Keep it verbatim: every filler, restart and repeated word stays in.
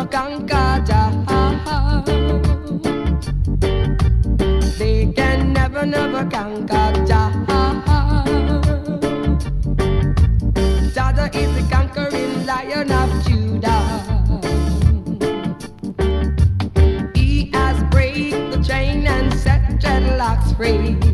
never conquer Jah. They can never, never conquer Jah. Jah is the conquering Lion of Judah. He has break the chain and set dreadlocks free.